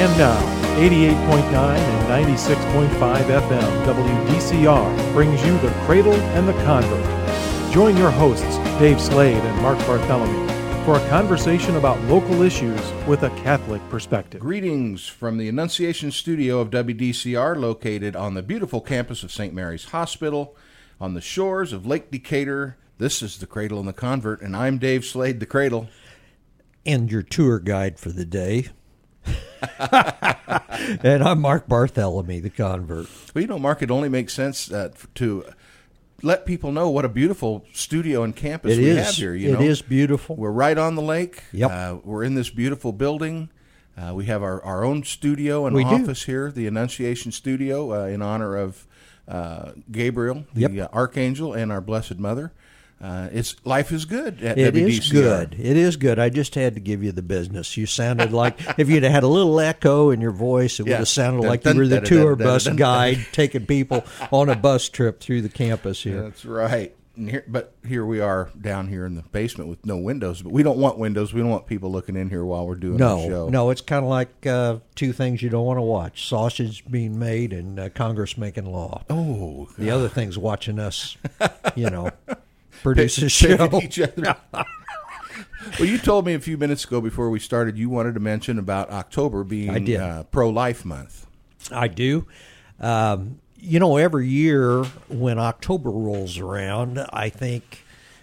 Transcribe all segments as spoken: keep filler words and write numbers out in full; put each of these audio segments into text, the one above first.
And now, eighty-eight point nine and ninety-six point five F M W D C R brings you The Cradle and the Convert. Join your hosts, Dave Slade and Mark Bartholomew, for a conversation about local issues with a Catholic perspective. Greetings from the Annunciation Studio of W D C R, located on the beautiful campus of Saint Mary's Hospital, on the shores of Lake Decatur. This is The Cradle and the Convert, and I'm Dave Slade, the Cradle. And your tour guide for the day. And I'm Mark Bartholomew, the Convert. Well, you know, Mark, it only makes sense uh, to let people know what a beautiful studio and campus it we is. have here. You it know? is beautiful. We're right on the lake. Yep. Uh, we're in this beautiful building. Uh, we have our, our own studio and we office do. here, the Annunciation Studio, uh, in honor of uh, Gabriel, the Yep. uh, Archangel, and our Blessed Mother. Uh, it's life is good at It W D C R. is good. It is good. I just had to give you the business. You sounded like, if you'd had a little echo in your voice, it Yeah. would have sounded Dun, like dun, you were the dun, dun, tour dun, bus dun, dun, guide taking people on a bus trip through the campus here. That's right. And here, but here we are down here in the basement with no windows. But we don't want windows. We don't want people looking in here while we're doing No, the show. no, it's kind of like uh, two things you don't want to watch: sausage being made and uh, Congress making law. Oh, The other thing's watching us, you know, produce a Pick- show. picking each other. Well, you told me a few minutes ago before we started you wanted to mention about October being I did. Uh, pro-life month. I do. Um, you know, every year when October rolls around, I think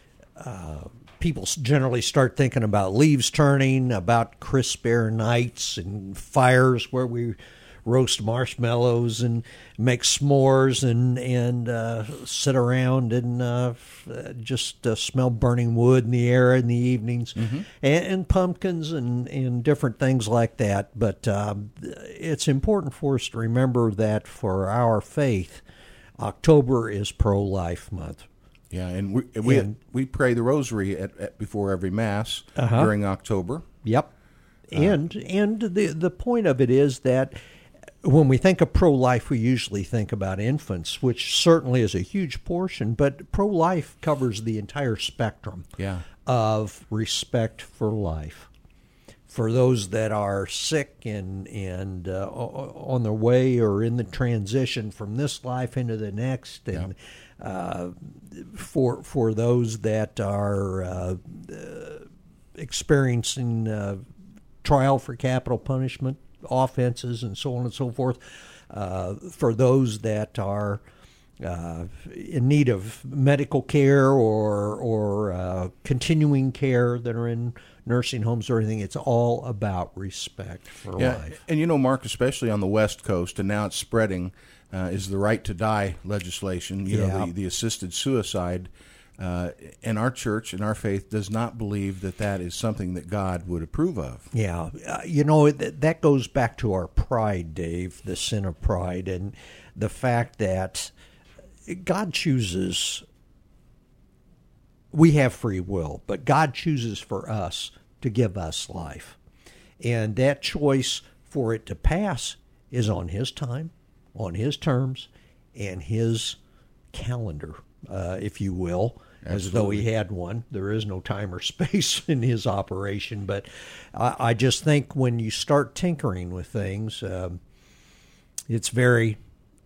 uh, people generally start thinking about leaves turning, about crisp air nights and fires where we roast marshmallows and make s'mores and and uh, sit around and uh, just uh, smell burning wood in the air in the evenings, Mm-hmm. and, and pumpkins and, and different things like that. But um, it's important for us to remember that for our faith, October is pro-life month. Yeah, and we we, And- we pray the rosary at, at before every Mass Uh-huh. during October. Yep. And and the the point of it is that when we think of pro-life, we usually think about infants, which certainly is a huge portion, but pro-life covers the entire spectrum Yeah. of respect for life. For those that are sick and, and uh, on their way or in the transition from this life into the next, and uh, for for those that are uh, uh, experiencing uh, trial for capital punishment, offenses, and so on and so forth, uh, for those that are uh, in need of medical care or or uh, continuing care that are in nursing homes or anything. It's all about respect for Yeah, life. and you know, Mark, especially on the West Coast, and now it's spreading, uh, is the right to die legislation. You Yeah. know, the, the assisted suicide. Uh, and our church and our faith does not believe that that is something that God would approve of. Yeah, uh, you know, th- that goes back to our pride, Dave, the sin of pride, and the fact that God chooses, we have free will, but God chooses for us to give us life. And that choice for it to pass is on His time, on His terms, and His calendar, uh, if you will. As though he had one. There is no time or space in his operation. But I, I just think when you start tinkering with things, um, it's very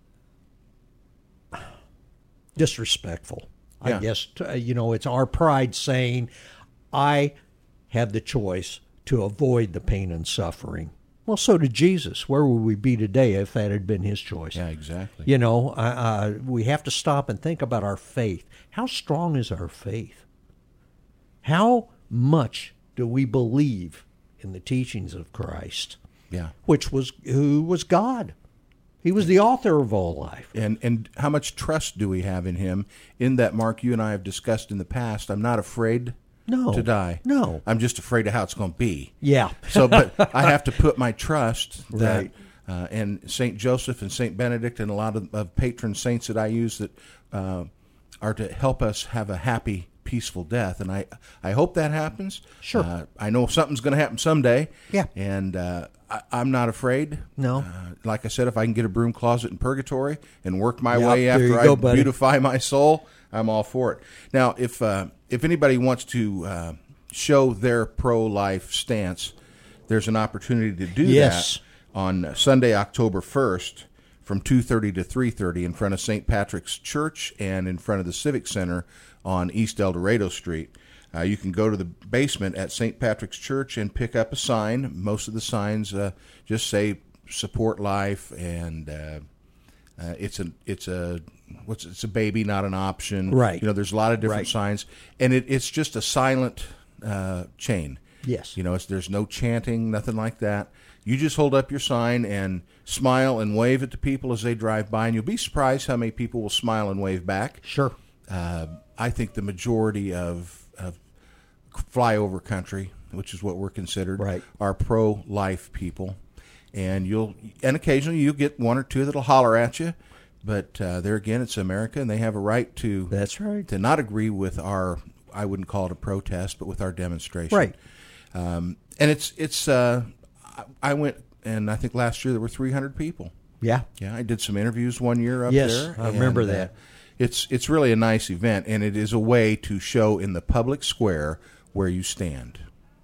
disrespectful. Yeah. I guess, to, you know, it's our pride saying, I have the choice to avoid the pain and suffering. Well, so did Jesus. Where would we be today if that had been his choice? Yeah, exactly. You know, uh, uh, we have to stop and think about our faith. How strong is our faith? How much do we believe in the teachings of Christ, Yeah. which was who was God? He was the author of all life. And and how much trust do we have in Him? In that, Mark, you and I have discussed in the past, I'm not afraid No. to die. No. I'm just afraid of how it's going to be. Yeah. So, but I have to put my trust that, Right. uh, and Saint Joseph and Saint Benedict and a lot of, of patron saints that I use that uh, are to help us have a happy, peaceful death. And I, I hope that happens. Sure. Uh, I know something's going to happen someday. Yeah. And uh, I, I'm not afraid. No. Uh, like I said, if I can get a broom closet in purgatory and work my Yep, way there after you I go, buddy. beautify my soul, I'm all for it. Now, if uh, if anybody wants to uh, show their pro-life stance, there's an opportunity to do Yes. that on Sunday, October first, from two thirty to three thirty in front of Saint Patrick's Church and in front of the Civic Center on East El Dorado Street. Uh, you can go to the basement at Saint Patrick's Church and pick up a sign. Most of the signs uh, just say "Support Life," and uh, uh, it's a it's a what's it's a baby, not an option. Right. You know, there's a lot of different Right. signs, and it, it's just a silent uh, chain. Yes. You know, it's, there's no chanting, nothing like that. You just hold up your sign and smile and wave at the people as they drive by, and you'll be surprised how many people will smile and wave back. Sure. Uh, I think the majority of, of flyover country, which is what we're considered, Right. are pro-life people. And you'll and occasionally you'll get one or two that'll holler at you, but uh, there again, it's America, and they have a right to That's right. to not agree with our, I wouldn't call it a protest, but with our demonstration. Right. Um, and it's it's. Uh, I went, and I think last year there were three hundred people. Yeah. Yeah, I did some interviews one year up Yes, there. I remember and, uh, that. It's it's really a nice event, and it is a way to show in the public square where you stand.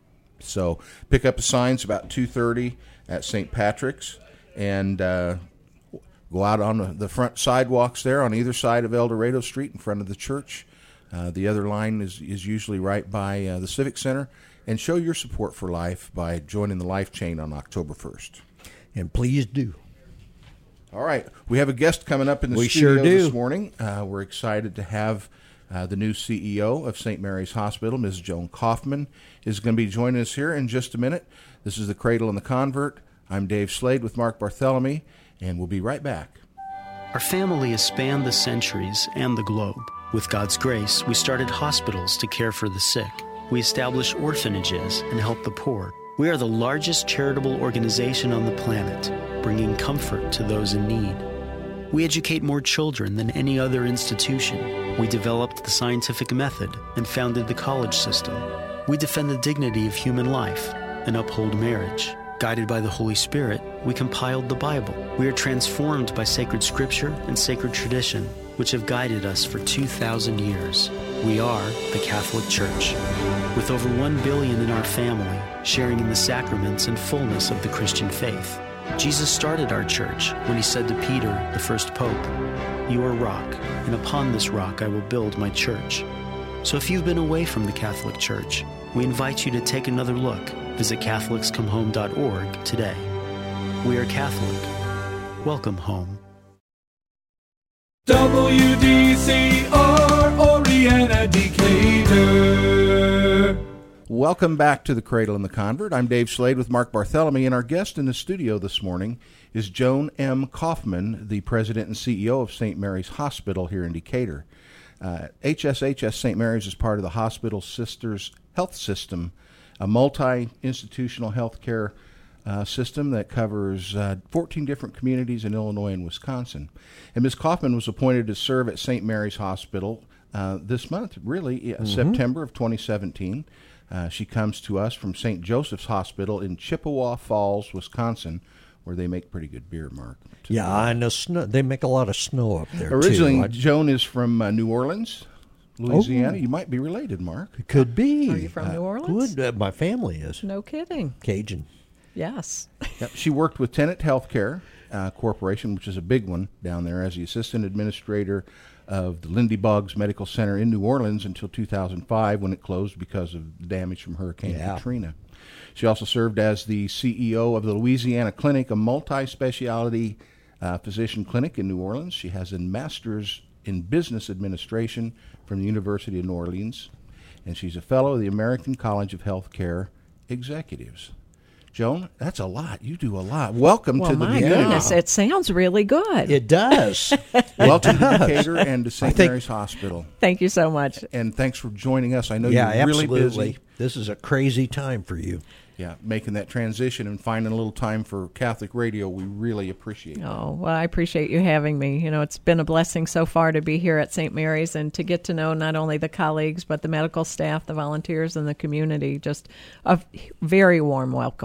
So pick up the signs about two thirty at Saint Patrick's, and uh, go out on the, the front sidewalks there on either side of El Dorado Street in front of the church. Uh, the other line is, is usually right by uh, the Civic Center. And show your support for life by joining the Life Chain on October first. And please do. All right. We have a guest coming up in the We studio sure do. this morning. Uh, we're excited to have uh, the new C E O of Saint Mary's Hospital, Miz Joan Kaufman, is going to be joining us here in just a minute. This is The Cradle and the Convert. I'm Dave Slade with Mark Bartholomew, and we'll be right back. Our family has spanned the centuries and the globe. With God's grace, we started hospitals to care for the sick. We establish orphanages and help the poor. We are the largest charitable organization on the planet, bringing comfort to those in need. We educate more children than any other institution. We developed the scientific method and founded the college system. We defend the dignity of human life and uphold marriage. Guided by the Holy Spirit, we compiled the Bible. We are transformed by sacred scripture and sacred tradition, which have guided us for two thousand years. We are the Catholic Church. With over one billion in our family, sharing in the sacraments and fullness of the Christian faith. Jesus started our church when he said to Peter, the first pope, "You are rock, and upon this rock I will build my church." So if you've been away from the Catholic Church, we invite you to take another look. Visit Catholics Come Home dot org today. We are Catholic. Welcome home. W D C R Oriana Decatur. Welcome back to The Cradle and the Convert. I'm Dave Slade with Mark Bartholomew, and our guest in the studio this morning is Joan M. Kaufman, the president and C E O of Saint Mary's Hospital here in Decatur. Uh, H S H S Saint Mary's is part of the Hospital Sisters Health System, a multi-institutional health care uh, system that covers uh, fourteen different communities in Illinois and Wisconsin. And Miz Kaufman was appointed to serve at Saint Mary's Hospital uh, this month, really, uh, mm-hmm. September of twenty seventeen. Uh, she comes to us from Saint Joseph's Hospital in Chippewa Falls, Wisconsin, where they make pretty good beer, Mark. Yeah, I know snow. They make a lot of snow up there, Originally, too. Joan is from uh, New Orleans, Louisiana. Oh. You might be related, Mark. It could be. Are you from uh, New Orleans? Good. Uh, my family is. No kidding. Cajun. Yes. Yep. She worked with Tenet Healthcare uh, Corporation, which is a big one down there, as the assistant administrator of the Lindy Boggs Medical Center in New Orleans until two thousand five, when it closed because of damage from Hurricane yeah. Katrina. She also served as the C E O of the Louisiana Clinic, a multi-specialty uh, physician clinic in New Orleans. She has a master's in business administration from the University of New Orleans, and she's a fellow of the American College of Healthcare Executives. Joan, that's a lot. You do a lot. Welcome well, to the my beginning. goodness, it sounds really good. It does. Welcome to Decatur and to Saint think, Mary's Hospital. Thank you so much. And thanks for joining us. I know yeah, you're really absolutely. busy. This is a crazy time for you. Yeah, making that transition and finding a little time for Catholic radio, we really appreciate it. Oh, well, I appreciate you having me. You know, it's been a blessing so far to be here at Saint Mary's and to get to know not only the colleagues, but the medical staff, the volunteers, and the community. Just a very warm welcome.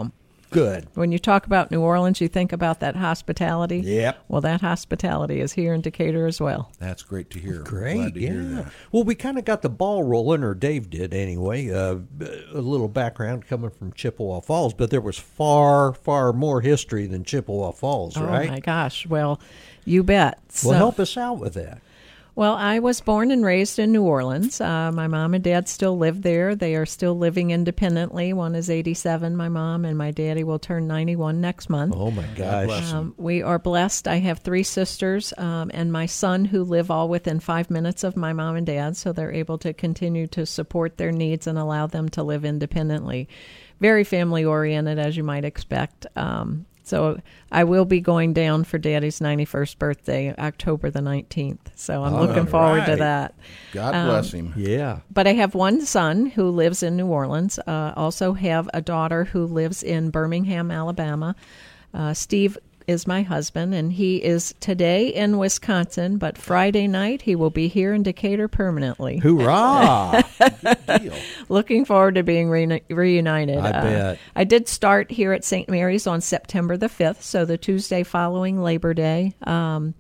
Good. When you talk about New Orleans, you think about that hospitality. Yep. Well, that hospitality is here in Decatur as well. That's great to hear. Great, Glad to yeah. hear that. Well, we kind of got the ball rolling, or Dave did anyway. Uh, a little background coming from Chippewa Falls, but there was far, far more history than Chippewa Falls, right? Oh, my gosh. Well, you bet. Well, So- help us out with that. Well, I was born and raised in New Orleans. Uh, my mom and dad still live there. They are still living independently. One is eighty-seven, my mom, and my daddy will turn ninety-one next month. Oh, my gosh. Um, we are blessed. I have three sisters um, and my son who live all within five minutes of my mom and dad, so they're able to continue to support their needs and allow them to live independently. Very family-oriented, as you might expect. Um, so I will be going down for Daddy's ninety-first birthday, October the nineteenth. So I'm All looking forward to right. that. God Um, bless him. Yeah. But I have one son who lives in New Orleans. Uh, also have a daughter who lives in Birmingham, Alabama. Uh, Steve is my husband, and he is today in Wisconsin, but Friday night he will be here in Decatur permanently. Hoorah! Deal. Looking forward to being re- reunited. I Uh, bet. I did start here at Saint Mary's on September the fifth, so the Tuesday following Labor Day. Um,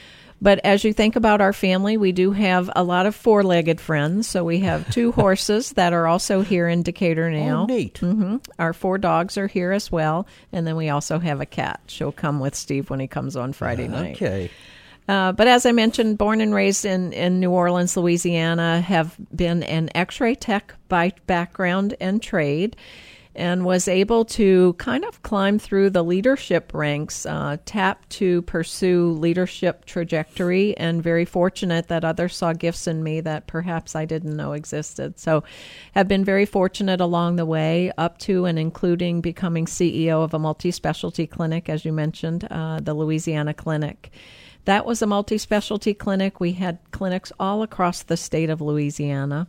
But as you think about our family, we do have a lot of four-legged friends. So we have two horses that are also here in Decatur now. Oh, neat. hmm Our four dogs are here as well. And then we also have a cat. She'll come with Steve when he comes on Friday night. Okay. Uh, but as I mentioned, born and raised in, in New Orleans, Louisiana, have been an x-ray tech by background and trade, and was able to kind of climb through the leadership ranks, uh, tap to pursue leadership trajectory, and very fortunate that others saw gifts in me that perhaps I didn't know existed. So have been very fortunate along the way, up to and including becoming C E O of a multi-specialty clinic, as you mentioned, uh, the Louisiana Clinic. That was a multi-specialty clinic. We had clinics all across the state of Louisiana.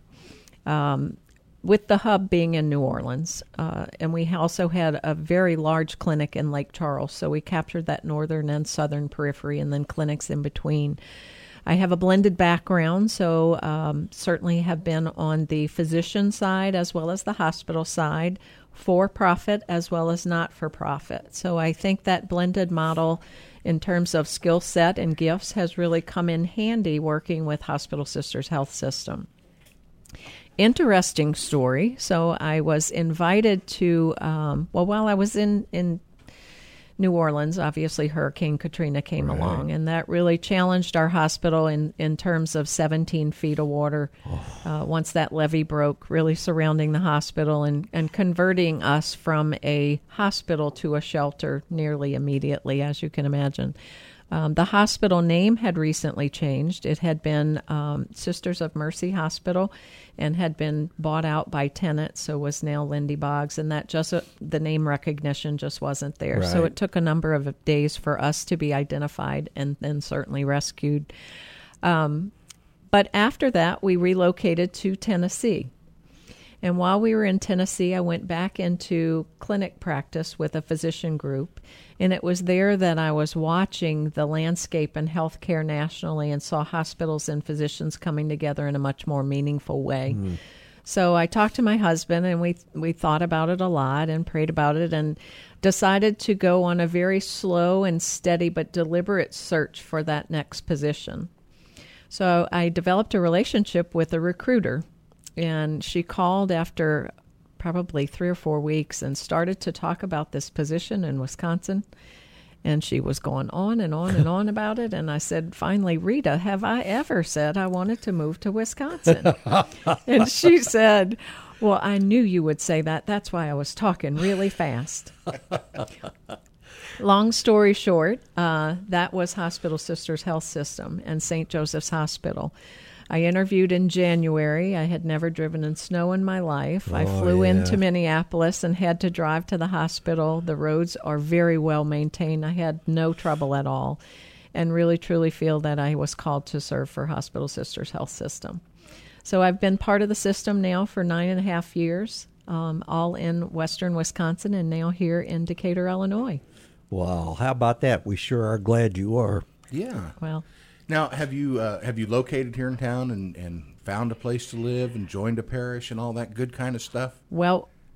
Um, with the hub being in New Orleans. Uh, and we also had a very large clinic in Lake Charles, so we captured that northern and southern periphery and then clinics in between. I have a blended background, so um, certainly have been on the physician side as well as the hospital side, for-profit as well as not-for-profit. So I think that blended model in terms of skill set and gifts has really come in handy working with Hospital Sisters Health System. Interesting story. So I was invited to, um, well, while I was in, in New Orleans, obviously Hurricane Katrina came Right. along, and that really challenged our hospital in, in terms of seventeen feet of water oh. uh, once that levee broke, really surrounding the hospital and, and converting us from a hospital to a shelter nearly immediately, as you can imagine. Um, the hospital name had recently changed. It had been um, Sisters of Mercy Hospital and had been bought out by Tenet, so was now Lindy Boggs, and that just uh, the name recognition just wasn't there. So Right. it took a number of days for us to be identified and then certainly rescued. Um, but after that, we relocated to Tennessee. And while we were in Tennessee, I went back into clinic practice with a physician group. And it was there that I was watching the landscape in healthcare nationally and saw hospitals and physicians coming together in a much more meaningful way. Mm. So I talked to my husband, and we we thought about it a lot and prayed about it and decided to go on a very slow and steady but deliberate search for that next position. So I developed a relationship with a recruiter. And she called after probably three or four weeks and started to talk about this position in Wisconsin. And she was going on and on and on about it. And I said, finally, Rita, have I ever said I wanted to move to Wisconsin? And she said, well, I knew you would say that. That's why I was talking really fast. Long story short, uh, that was Hospital Sisters Health System and Saint Joseph's Hospital. I interviewed in January. I had never driven in snow in my life. Oh, I flew yeah. into Minneapolis and had to drive to the hospital. The roads are very well maintained. I had no trouble at all, and really truly feel that I was called to serve for Hospital Sisters Health System. So I've been part of the system now for nine and a half years, um, all in western Wisconsin and now here in Decatur, Illinois. Well, how about that? We sure are glad you are. Yeah. Well, Now, have you uh, have you located here in town and, and found a place to live and joined a parish and all that good kind of stuff? Well,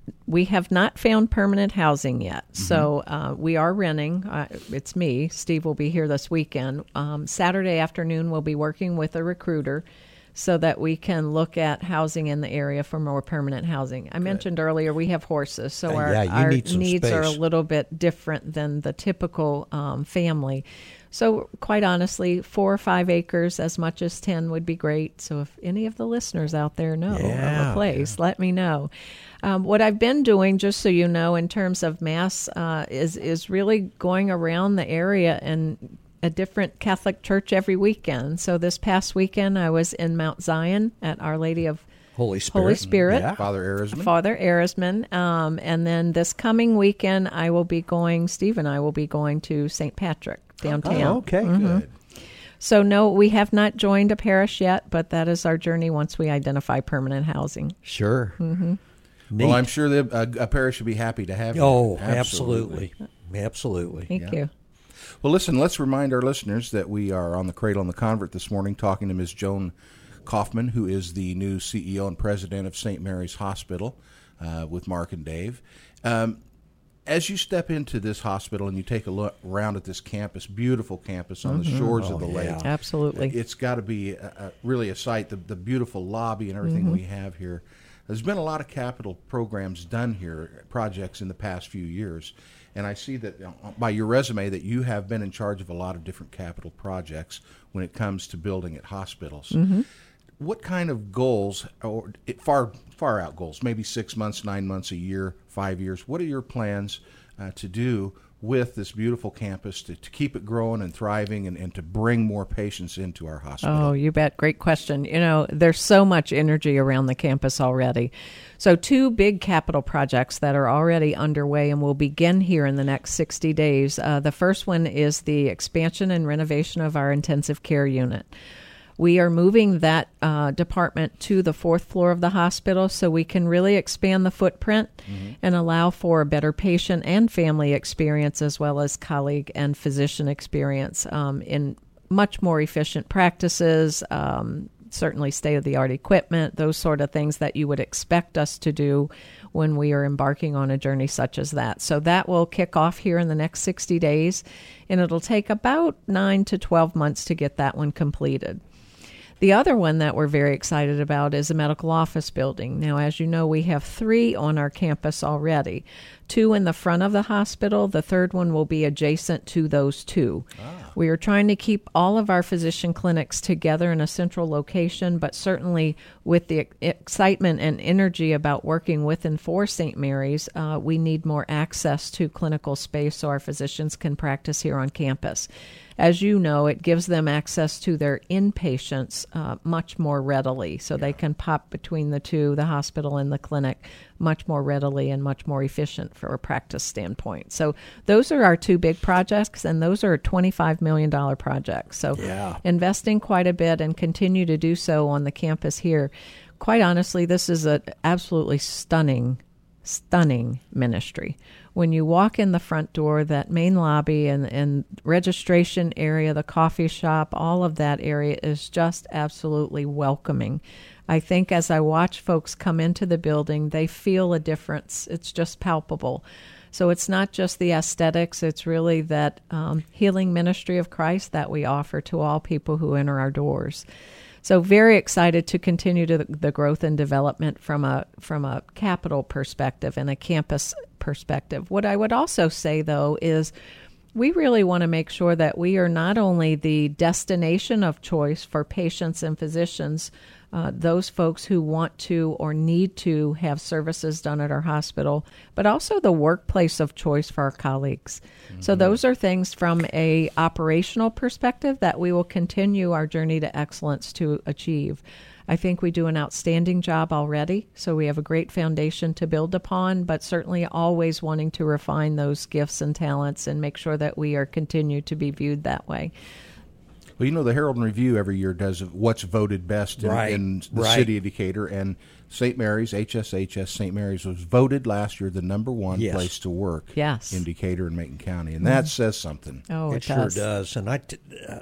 we have not found permanent housing yet. Mm-hmm. So uh, we are renting. Uh, it's me. Steve will be here this weekend. Um, Saturday afternoon, we'll be working with a recruiter so that we can look at housing in the area for more permanent housing. I mentioned earlier we have horses, so Uh, our, yeah, you our need some needs are a space. little bit different than the typical um, family. So quite honestly, four or five acres, as much as ten would be great. So if any of the listeners out there know of Yeah, a place, let me know. Um, what I've been doing, just so you know, in terms of Mass, uh, is, is really going around the area and a different Catholic church every weekend. So this past weekend, I was in Mount Zion at Our Lady of Holy Spirit. Holy Spirit. Yeah. Father Arisman. Father Arisman. Um, and then this coming weekend, I will be going, Steve and I will be going to Saint Patrick downtown. Oh, okay. Good. So no, we have not joined a parish yet, but that is our journey once we identify permanent housing. Sure. Mm-hmm. Well, I'm sure the, a, a parish would be happy to have you. Oh, absolutely. Absolutely. Thank Yeah. you. Well, listen, let's remind our listeners that we are on the Cradle and the Convert this morning talking to Miz Joan Kaufman, who is the new C E O and president of Saint Mary's Hospital, uh, with Mark and Dave. Um, as you step into this hospital and you take a look around at this campus, beautiful campus on the shores of the lake, yeah. Absolutely. it's got to be a, a, really a sight. The, the beautiful lobby and everything we have here. There's been a lot of capital programs done here, projects in the past few years, and I see that uh, by your resume that you have been in charge of a lot of different capital projects when it comes to building at hospitals. What kind of goals, or it, far far out goals, maybe six months, nine months, a year, five years, what are your plans uh, to do with this beautiful campus to, to keep it growing and thriving and, and to bring more patients into our hospital? Oh, you bet. Great question. You know, there's so much energy around the campus already. So two big capital projects that are already underway and will begin here in the next sixty days. Uh, the first one is the expansion and renovation of our intensive care unit. We are moving that uh, department to the fourth floor of the hospital so we can really expand the footprint mm-hmm. and allow for a better patient and family experience as well as colleague and physician experience um, in much more efficient practices, um, certainly state-of-the-art equipment, those sort of things that you would expect us to do when we are embarking on a journey such as that. So that will kick off here in the next sixty days, and it'll take about nine to twelve months to get that one completed. The other one that we're very excited about is a medical office building. Now, as you know, we have three on our campus already. Two in the front of the hospital. The third one will be adjacent to those two. Ah. We are trying to keep all of our physician clinics together in a central location, but certainly with the excitement and energy about working with and for Saint Mary's, uh, we need more access to clinical space so our physicians can practice here on campus. As you know, it gives them access to their inpatients uh, much more readily, so yeah. they can pop between the two, the hospital and the clinic, much more readily and much more efficient for a practice standpoint. So those are our two big projects, and those are twenty-five million dollars projects. So yeah. investing quite a bit and continue to do so on the campus here. Quite honestly, this is an absolutely stunning, stunning ministry. When you walk in the front door, that main lobby and, and registration area, the coffee shop, all of that area is just absolutely welcoming. I think as I watch folks come into the building, they feel a difference. It's just palpable. So it's not just the aesthetics, it's really that um, healing ministry of Christ that we offer to all people who enter our doors. So very excited to continue to the, the growth and development from a from a capital perspective and a campus perspective. What I would also say, though, is we really want to make sure that we are not only the destination of choice for patients and physicians, uh, those folks who want to or need to have services done at our hospital, but also the workplace of choice for our colleagues. Mm-hmm. So those are things from a operational perspective that we will continue our journey to excellence to achieve. I think we do an outstanding job already, so we have a great foundation to build upon, but certainly always wanting to refine those gifts and talents and make sure that we are continued to be viewed that way. Well, you know, the Herald and Review every year does what's voted best in, right. in the right. city of Decatur, and Saint Mary's, H S H S Saint Mary's, was voted last year the number one yes. place to work yes. in Decatur and Macon County, and that mm. says something. Oh, it, it sure does. does. And I, t- uh,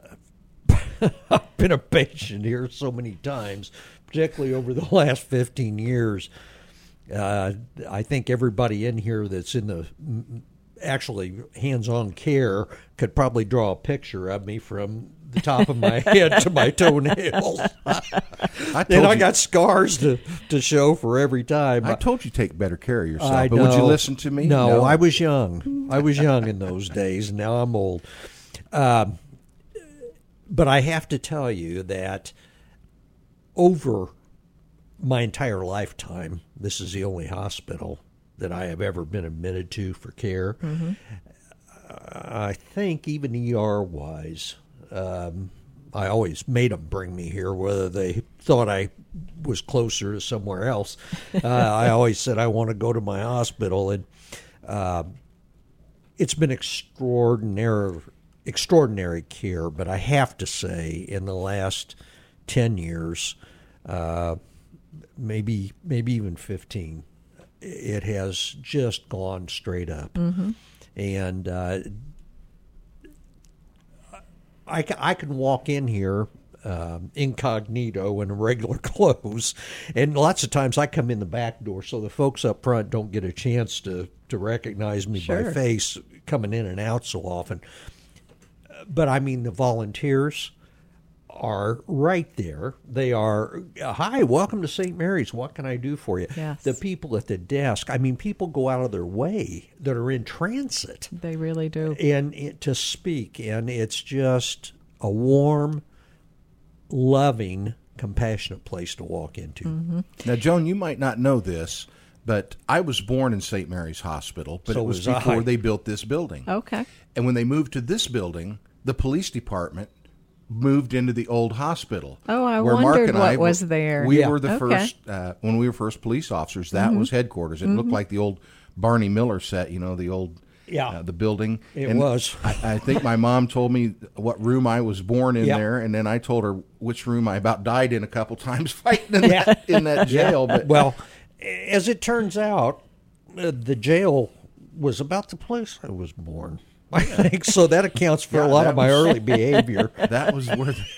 I've been a patient here so many times, particularly over the last fifteen years. Uh, I think everybody in here that's in the actually hands-on care could probably draw a picture of me from the top of my head to my toenails. I and I you, got scars to, to show for every time. I told you to take better care of yourself, I but know. would you listen to me? No, no, I was young. I was young in those days, and now I'm old. Um, but I have to tell you that over my entire lifetime, this is the only hospital that I have ever been admitted to for care. Mm-hmm. I think even E R-wise, um, I always made them bring me here, whether they thought I was closer to somewhere else. Uh, I always said I want to go to my hospital, and uh, it's been extraordinary, extraordinary care. But I have to say, in the last ten years, uh, maybe maybe even fifteen, it has just gone straight up. Mm-hmm. And uh, I, I can walk in here um, incognito in regular clothes, and lots of times I come in the back door, so the folks up front don't get a chance to, to recognize me Sure. by face coming in and out so often. But I mean, the volunteers are right there. They are, hi, welcome to Saint Mary's. What can I do for you? Yes. The people at the desk, I mean, people go out of their way that are in transit They really do. and it, to speak, and it's just a warm, loving, compassionate place to walk into. Mm-hmm. Now, Joan, you might not know this, but I was born in Saint Mary's Hospital, but So it was was I. before they built this building. Okay. And when they moved to this building, the police department moved into the old hospital. Oh, I where Mark wondered and what I were- was there. We Yeah. were the Okay. first, uh, when we were first police officers, that was headquarters. It looked like the old Barney Miller set, you know, the old, Yeah. uh, the building. It And was. I, I think my mom told me what room I was born in Yeah. there, and then I told her which room I about died in a couple times fighting in, Yeah. that, in that jail. But Well, as it turns out, uh, the jail was about the place I was born. I think so. That accounts for Yeah, a lot that of my was- early behavior. that was where the,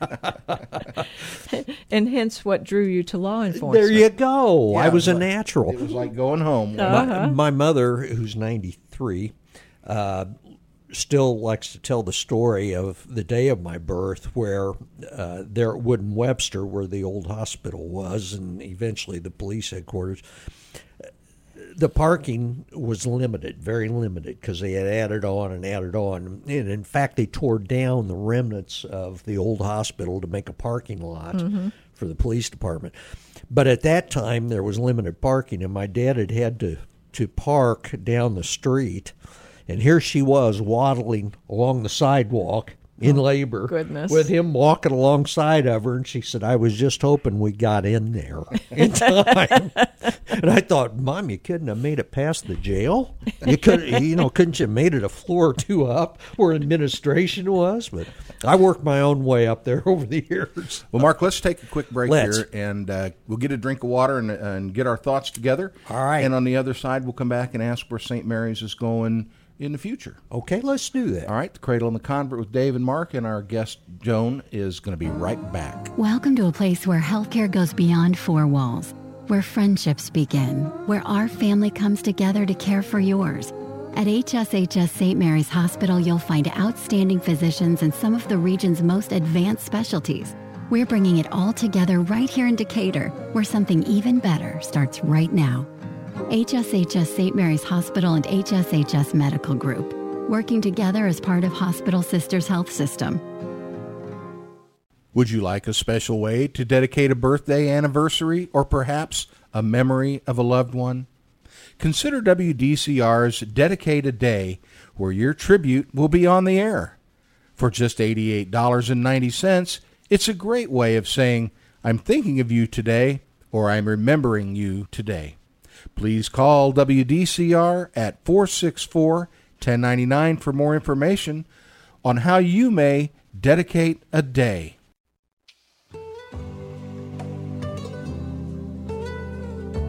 And hence what drew you to law enforcement. There you go. I Yeah, was a it was like- natural. it was like going home. My, my mother, who's ninety-three, uh, still likes to tell the story of the day of my birth, where uh, there at Wood and Webster, where the old hospital was, and eventually the police headquarters, the parking was limited, very limited, because they had added on and added on. And in fact, they tore down the remnants of the old hospital to make a parking lot Mm-hmm. for the police department. But at that time, there was limited parking, and my dad had had to, to park down the street. And here she was waddling along the sidewalk in labor goodness. with him walking alongside of her. And she said, I was just hoping we got in there in time. And I thought, Mom, you couldn't have made it past the jail? You could, you know, couldn't you have made it a floor or two up where administration was? But I worked my own way up there over the years. Well, Mark, let's take a quick break Let's. here, and uh, we'll get a drink of water and, and get our thoughts together. All right. And on the other side, we'll come back and ask where Saint Mary's is going in the future. Okay, let's do that. All right, the Cradle and the Convert with Dave and Mark, and our guest, Joan, is going to be right back. Welcome to a place where healthcare goes beyond four walls, where friendships begin, where our family comes together to care for yours. At H S H S Saint Mary's Hospital, you'll find outstanding physicians and some of the region's most advanced specialties. We're bringing it all together right here in Decatur, where something even better starts right now. H S H S Saint Mary's Hospital and H S H S Medical Group, working together as part of Hospital Sisters Health System. Would you like a special way to dedicate a birthday, anniversary, or perhaps a memory of a loved one? Consider W D C R's Dedicate a Day, where your tribute will be on the air. For just eighty-eight dollars and ninety cents, it's a great way of saying, I'm thinking of you today, or I'm remembering you today. Please call W D C R at four six four, one oh nine nine for more information on how you may dedicate a day.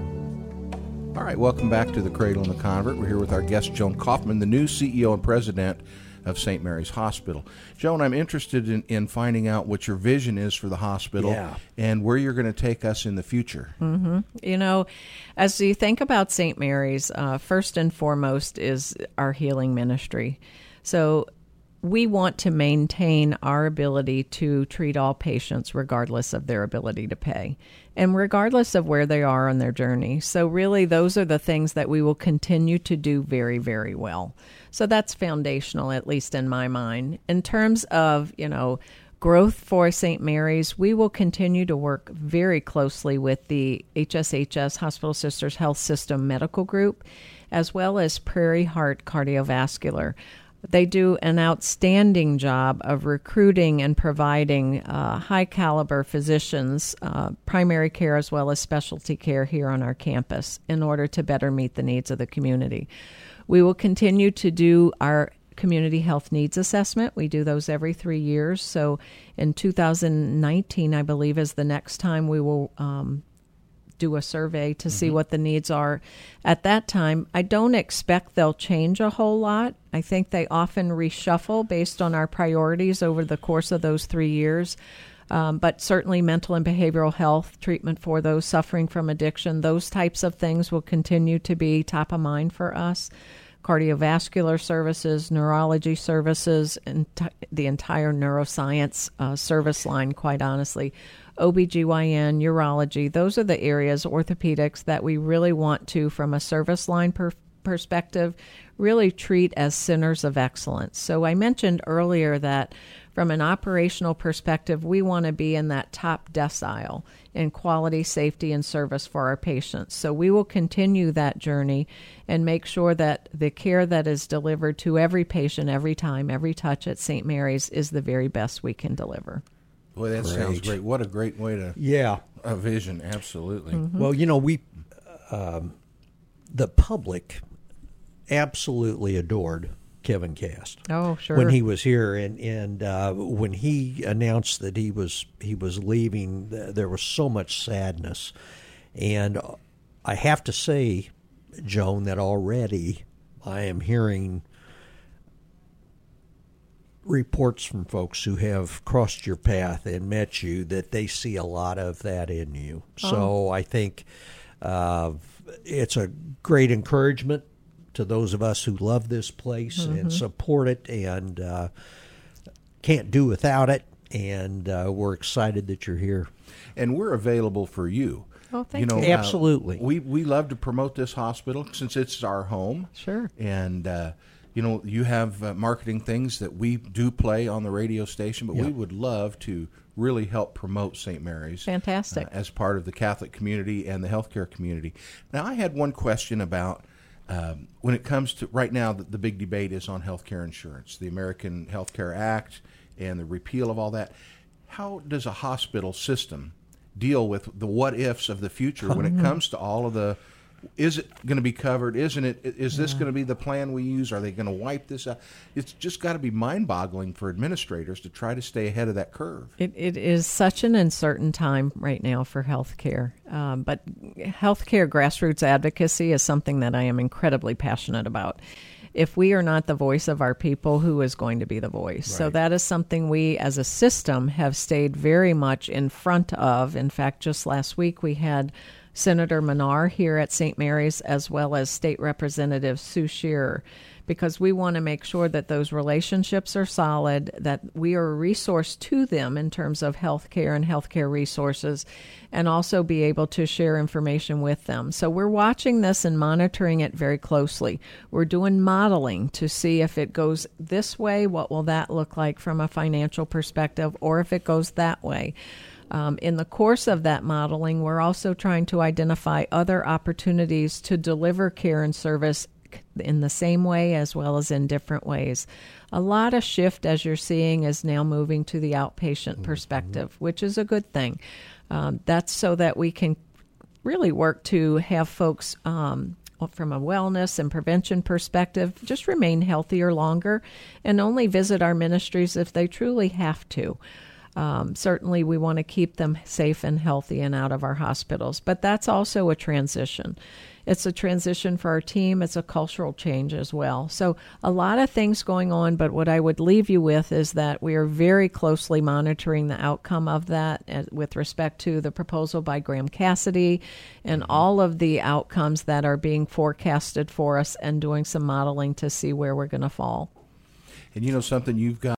All right, welcome back to the Cradle and the Convert. We're here with our guest, Joan Kaufman, the new C E O and president of Saint Mary's Hospital. Joan, I'm interested in, in finding out what your vision is for the hospital Yeah. and where you're going to take us in the future. Mm-hmm. You know, as you think about Saint Mary's, uh, first and foremost is our healing ministry. So we want to maintain our ability to treat all patients regardless of their ability to pay and regardless of where they are on their journey. So really, those are the things that we will continue to do very, very well. So that's foundational, at least in my mind. In terms of, you know, growth for Saint Mary's, we will continue to work very closely with the H S H S Hospital Sisters Health System Medical Group, as well as Prairie Heart Cardiovascular. They do an outstanding job of recruiting and providing uh, high-caliber physicians, uh, primary care as well as specialty care here on our campus in order to better meet the needs of the community. We will continue to do our community health needs assessment. We do those every three years. So in two thousand nineteen, I believe, is the next time we will um, do a survey to mm-hmm. see what the needs are. At that time, I don't expect they'll change a whole lot. I think they often reshuffle based on our priorities over the course of those three years. Um, but certainly mental and behavioral health treatment for those suffering from addiction, those types of things will continue to be top of mind for us. Cardiovascular services, neurology services, and t- the entire neuroscience uh, service line, quite honestly. O B G Y N, urology, those are the areas, orthopedics, that we really want to, from a service line per- perspective, really treat as centers of excellence. So I mentioned earlier that from an operational perspective, we want to be in that top decile in quality, safety, and service for our patients. So we will continue that journey and make sure that the care that is delivered to every patient, every time, every touch at Saint Mary's is the very best we can deliver. Boy, that Great. sounds great. What a great way to Yeah. a vision. Absolutely. Mm-hmm. Well, you know, we, um, the public absolutely adored Kevin Cast. Oh, sure. When he was here, and and uh, when he announced that he was he was leaving, th- there was so much sadness, and I have to say, Joan, that already I am hearing reports from folks who have crossed your path and met you that they see a lot of that in you. Oh. So I think uh, it's a great encouragement to those of us who love this place Mm-hmm. and support it and uh, can't do without it. And uh, we're excited that you're here. And we're available for you. Oh, thank you. Know, you. uh, Absolutely. we, we love to promote this hospital since it's our home. Sure. And, uh, you know, you have uh, marketing things that we do play on the radio station, but Yeah. we would love to really help promote Saint Mary's. Fantastic. Uh, as part of the Catholic community and the healthcare community. Now, I had one question about um, when it comes to, right now, the, the big debate is on healthcare insurance, the American Health Care Act and the repeal of all that. How does a hospital system deal with the what-ifs of the future when it comes to all of the, is it going to be covered? Isn't it? Is this going to be the plan we use? Are they going to wipe this out? It's just got to be mind-boggling for administrators to try to stay ahead of that curve. It, it is such an uncertain time right now for healthcare. Um, but healthcare grassroots advocacy is something that I am incredibly passionate about. If we are not the voice of our people, who is going to be the voice? So Right. that is something we as a system have stayed very much in front of. In fact, just last week we had Senator Menard here at Saint Mary's, as well as State Representative Sue Shearer, because we want to make sure that those relationships are solid, that we are a resource to them in terms of health care and healthcare resources, and also be able to share information with them. So we're watching this and monitoring it very closely. We're doing modeling to see if it goes this way, what will that look like from a financial perspective, or if it goes that way. Um, in the course of that modeling, we're also trying to identify other opportunities to deliver care and service in the same way as well as in different ways. A lot of shift, as you're seeing, is now moving to the outpatient mm-hmm. perspective, which is a good thing. Um, that's so that we can really work to have folks um, from a wellness and prevention perspective just remain healthier longer and only visit our ministries if they truly have to. Um, certainly, we want to keep them safe and healthy and out of our hospitals, but that's also a transition. It's a transition for our team. It's a cultural change as well. So a lot of things going on, but what I would leave you with is that we are very closely monitoring the outcome of that uh, with respect to the proposal by Graham Cassidy and mm-hmm. all of the outcomes that are being forecasted for us, and doing some modeling to see where we're going to fall. And you know something, you've got